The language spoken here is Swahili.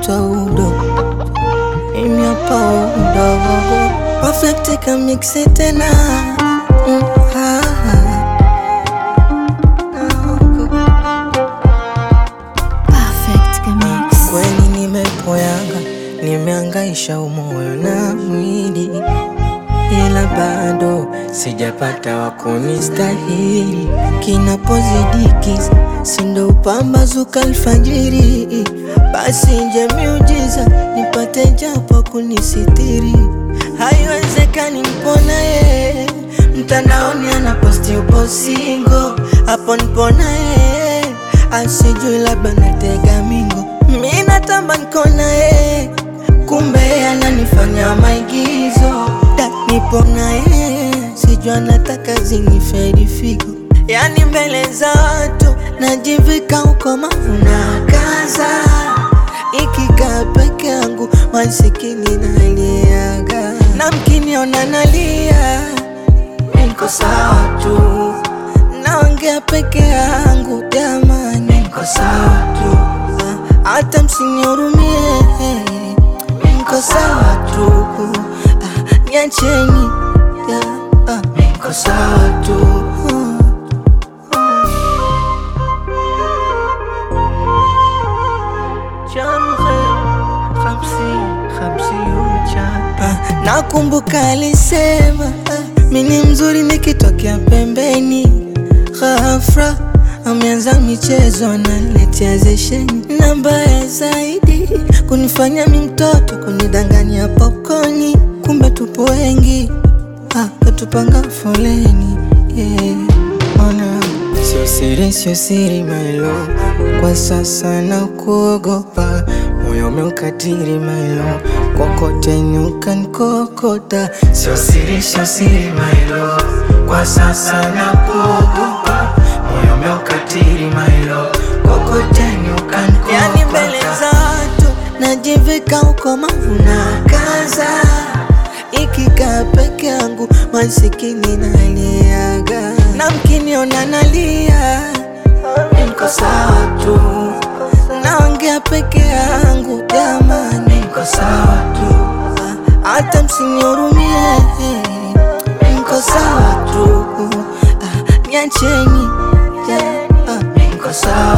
naitwa Udo, mimi hapa Udo. Perfect kamix tena. Perfect kamix. Kweli nimepoyanga, nimeangaisha umoyo na mwili, ila bado sijapata wakunistahili. Kinapozidiki sindo upambazuka alfajiri, basi nje miujiza nipate japo kunisitiri. Haiwezekani mpona ye mtandaoni anaposti upo single, hapo nipona ye asijui labda natega mingo. Mina tamba nikona ye kumbe ananifanya maigizo. Da nipona ye sijua nataka zinifedi figo. Yani mbele za watu najivika uko mafuna kaza, ikikaa peke yangu masikini naliaga. Na mkiniona nalia niko sawa tu, naongea peke yangu jamani, niko sawa tu. Hata msinihurumie, niko sawa tu. Niacheni, niko sawa tu. Nakumbuka alisema mimi mzuri nikitokea pembeni, ghafla ameanza michezo naletea zesheni. Na mbaya zaidi kunifanya mi mtoto, kunidanganya popcorni, kumbe tupo wengi katupanga foleni. Ona sio siri my love, kwa sasa na kuogopa, moyo umeukatiri my love, kokote ukanikokota. Sio siri my love, kwa sasa na kuogopa, moyo umeukatiri my love, kokote ukanikokota. Yani mbele za watu najivika uko mafuna kaza, ikikaa peke yangu masikini naliaga. Na mkiniona nalia niko sawa tu, naongea peke yangu jamani, niko sawa tu. Hata msinihurumie, niko sawa tu. Niacheni, niko sawa.